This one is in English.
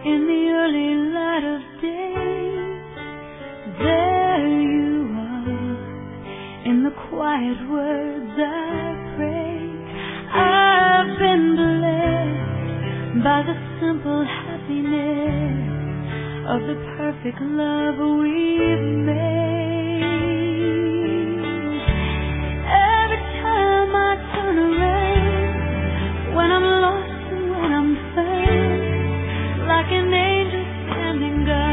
in the early light of day. There you are, in the quiet words I pray. I've been blessed by the simple happiness of the perfect love we've made. Every time I turn around, when I'm lost and when I'm found, like an angel standing guard